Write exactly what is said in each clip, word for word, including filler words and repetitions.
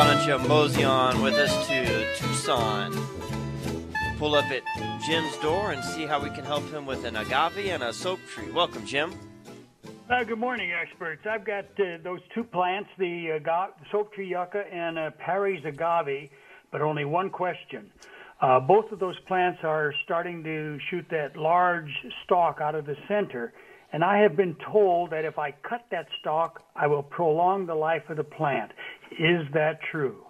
why don't you mosey on with us to Tucson? Pull up at Jim's door and see how we can help him with an agave and a soap tree. Welcome, Jim. Uh, good morning, experts. I've got uh, those two plants, the uh, soap tree yucca and uh, Parry's agave, but only one question. Uh, both of those plants are starting to shoot that large stalk out of the center, and I have been told that if I cut that stalk, I will prolong the life of the plant. Is that true?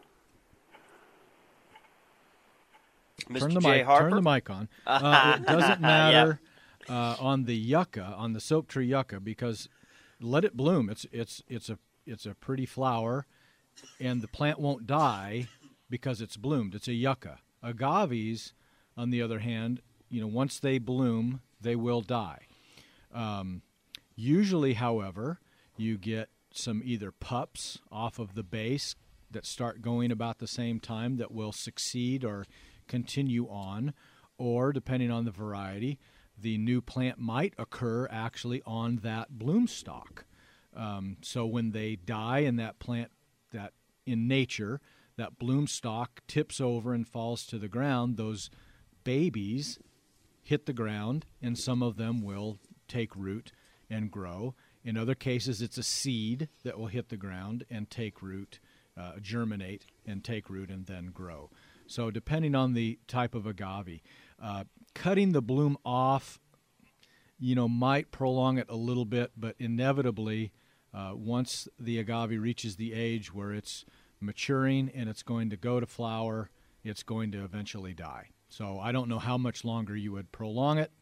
Mister Turn the J. mic. Harper? Turn the mic on. Uh, it doesn't matter uh, on the yucca, on the soap tree yucca, because let it bloom. It's it's it's a it's a pretty flower, and the plant won't die because it's bloomed. It's a yucca. Agaves, on the other hand, you know, once they bloom, they will die. Um, usually, however, you get some either pups off of the base that start going about the same time that will succeed or continue on, or depending on the variety, the new plant might occur actually on that bloom stalk. Um, so when they die and that plant, that in nature, that bloom stalk tips over and falls to the ground, those babies hit the ground, and some of them will take root and grow. In other cases, it's a seed that will hit the ground and take root, uh, germinate and take root and then grow. So depending on the type of agave, uh, cutting the bloom off, you know, might prolong it a little bit, but inevitably, uh, once the agave reaches the age where it's maturing and it's going to go to flower, it's going to eventually die. So I don't know how much longer you would prolong it.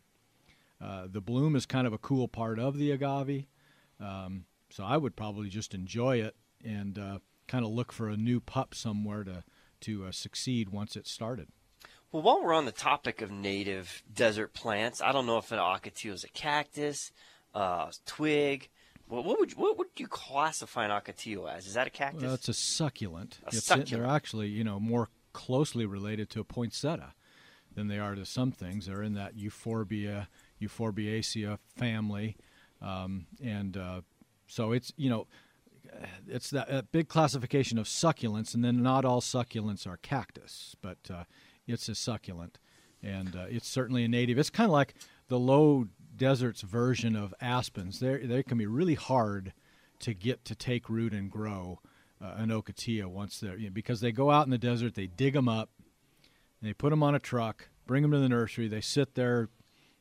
Uh, the bloom is kind of a cool part of the agave, um, so I would probably just enjoy it and uh, kind of look for a new pup somewhere to to uh, succeed once it's started. Well, while we're on the topic of native desert plants, I don't know if an ocotillo is a cactus, uh, twig. Well, what would you, what would you classify an ocotillo as? Is that a cactus? Well, it's a succulent. A it's succulent. They're actually, you know, more closely related to a poinsettia than they are to some things. They're in that Euphorbia, Euphorbiaceae family, um, and uh, so it's, you know, it's that, that big classification of succulents, and then not all succulents are cactus, but uh, it's a succulent, and uh, it's certainly a native. It's kind of like the low deserts version of aspens. They they can be really hard to get to take root and grow uh, an ocotillo once they're, you know, because they go out in the desert, they dig them up, and they put them on a truck, bring them to the nursery, they sit there,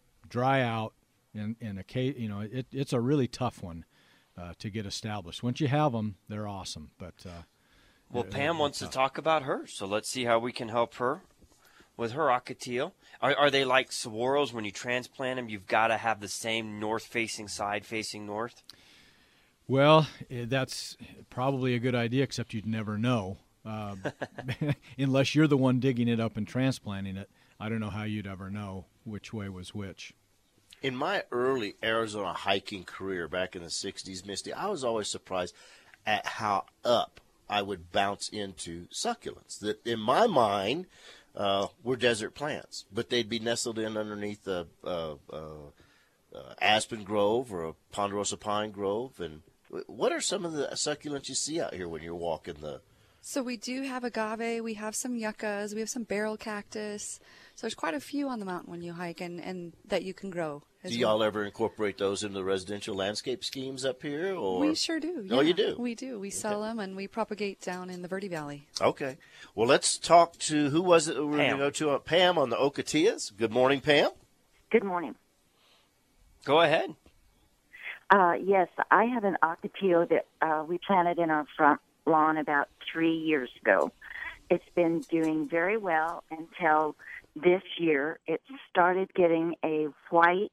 dry out, and and a you know it it's a really tough one uh, to get established. Once you have them, they're awesome. But uh, well, Pam wants tough. to talk about her, so let's see how we can help her with her ocotillo. Are, are they like saguaros? When you transplant them, you've got to have the same north-facing side facing north? Well, that's probably a good idea, except you'd never know. Uh, unless you're the one digging it up and transplanting it. I don't know how you'd ever know which way was which. In my early Arizona hiking career back in the sixties, Misty, I was always surprised at how up I would bounce into succulents. That in my mind uh, were desert plants, but they'd be nestled in underneath a, a, a, a aspen grove or a ponderosa pine grove. And what are some of the succulents you see out here when you're walking the? So we do have agave, we have some yuccas, we have some barrel cactus. So there's quite a few on the mountain when you hike and, and that you can grow. Do y'all well. ever incorporate those into the residential landscape schemes up here? Or? We sure do. Yeah, oh, you do? We do. We sell okay. them and we propagate down in the Verde Valley. Okay. Well, let's talk to, who was it we were going to go to? Uh, Pam on the ocotillas. Good morning, Pam. Good morning. Go ahead. Uh, yes, I have an ocotillo that uh, we planted in our front lawn about three years ago. It's been doing very well until this year. It started getting a white,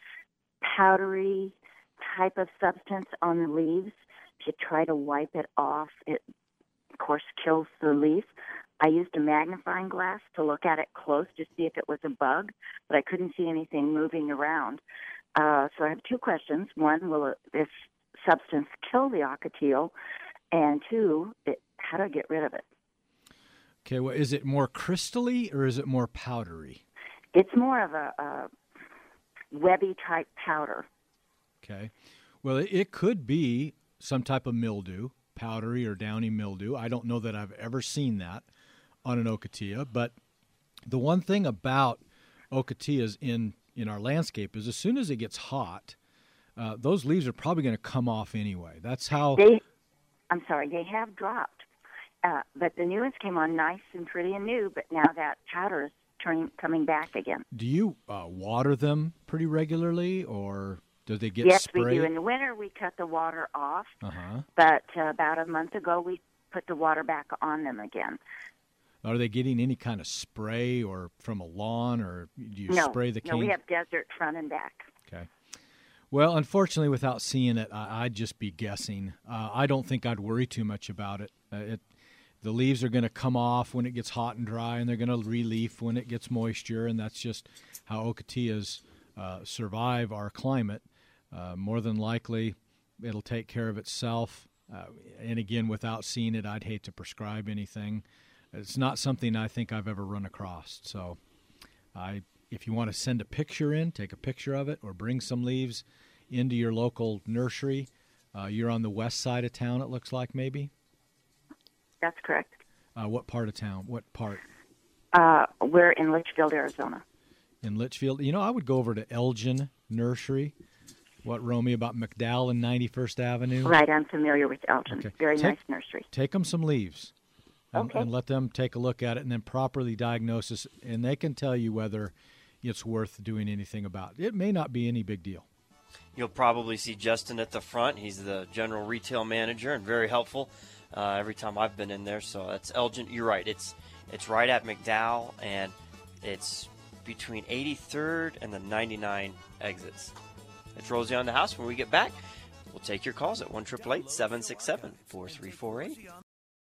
powdery type of substance on the leaves. If you try to wipe it off, it, of course, kills the leaf. I used a magnifying glass to look at it close to see if it was a bug, but I couldn't see anything moving around. Uh, so I have two questions. One, will this substance kill the ocotillo? And two, it, how do I get rid of it? Okay, well, is it more crystally or is it more powdery? It's more of a, a webby-type powder. Okay. Well, it, it could be some type of mildew, powdery or downy mildew. I don't know that I've ever seen that on an ocotillo, but the one thing about ocotillos in, in our landscape is as soon as it gets hot, uh, those leaves are probably going to come off anyway. That's how... They, I'm sorry, they have dropped, uh, but the new ones came on nice and pretty and new, but now that powder is turning, coming back again. Do you uh, water them pretty regularly, or do they get yes, sprayed? Yes, we do. In the winter, we cut the water off, uh-huh. but uh, about a month ago, we put the water back on them again. Are they getting any kind of spray or from a lawn, or do you no, spray the cane? No, we have desert front and back. Okay. Well, unfortunately, without seeing it, I, I'd just be guessing. Uh, I don't think I'd worry too much about it. Uh, it the leaves are going to come off when it gets hot and dry, and they're going to releaf when it gets moisture, and that's just how ocotillos uh, survive our climate. Uh, more than likely, it'll take care of itself. Uh, and again, without seeing it, I'd hate to prescribe anything. It's not something I think I've ever run across. So I, if you want to send a picture in, take a picture of it, or bring some leaves into your local nursery. Uh, you're on the west side of town, it looks like, maybe? That's correct. Uh, what part of town? What part? Uh, we're in Litchfield, Arizona. In Litchfield? You know, I would go over to Elgin Nursery. What, Romy, about McDowell and ninety-first Avenue? Right, I'm familiar with Elgin. Okay. Very take, nice nursery. Take them some leaves. And, okay. and let them take a look at it and then properly diagnose it, and they can tell you whether it's worth doing anything about it. It may not be any big deal. You'll probably see Justin at the front. He's the general retail manager and very helpful uh, every time I've been in there. So that's Elgin. You're right. It's it's right at McDowell, and it's between eighty-third and the ninety-nine exits. It's Rosie on the House. When we get back, we'll take your calls at one eight eight eight, seven six seven, four three four eight.